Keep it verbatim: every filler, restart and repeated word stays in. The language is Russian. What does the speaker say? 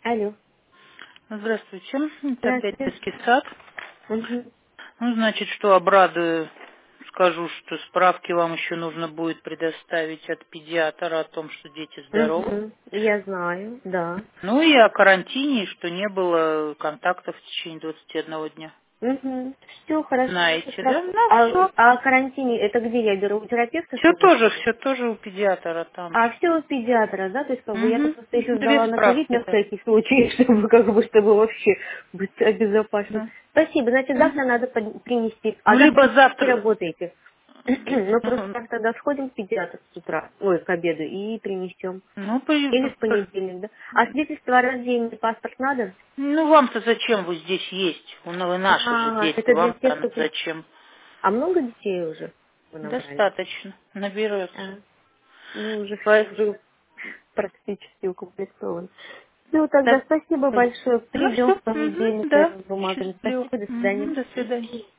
Алло. Здравствуйте. Это опять Здравствуйте. детский сад. Мгм. Ну, значит, что обрадую, скажу, что справки вам еще нужно будет предоставить от педиатра о том, что дети здоровы. Мгм. Я знаю, да. Ну и о карантине, и что не было контактов в течение двадцати одного дня. Угу. Все хорошо. Ваши Знаете, да? справки. Ну, А, все. а о карантине это где я беру? У терапевта Все тоже? тоже, все тоже у педиатра там А же. все у педиатра, да? То есть как бы я-то Угу. просто еще Две сдала на ковид справки, на да. всякий случай, чтобы как бы чтобы вообще быть обезопасен. Да. Спасибо. Значит, завтра Мгм. надо под- принести. А Ну, завтра либо вы завтра... работаете. Мы просто Мгм. так тогда сходим к педиатру с утра, ой, к обеду и принесем. Ну, по- Или в по- понедельник, да? А свидетельство о рождении, паспорт надо? Ну, вам-то зачем вы здесь есть? Ну, вы наши же А, дети, это для вам-то тех, оно кто... при- зачем? А много детей уже вы набрали? Достаточно, наберется. А, ну, уже все По- уже практически укомплектованы. Ну, тогда Так, спасибо большое. ну Придем все, в понедельник с да, этими бумагами. счастливо. Спасибо, до свидания. Мгм, до свидания.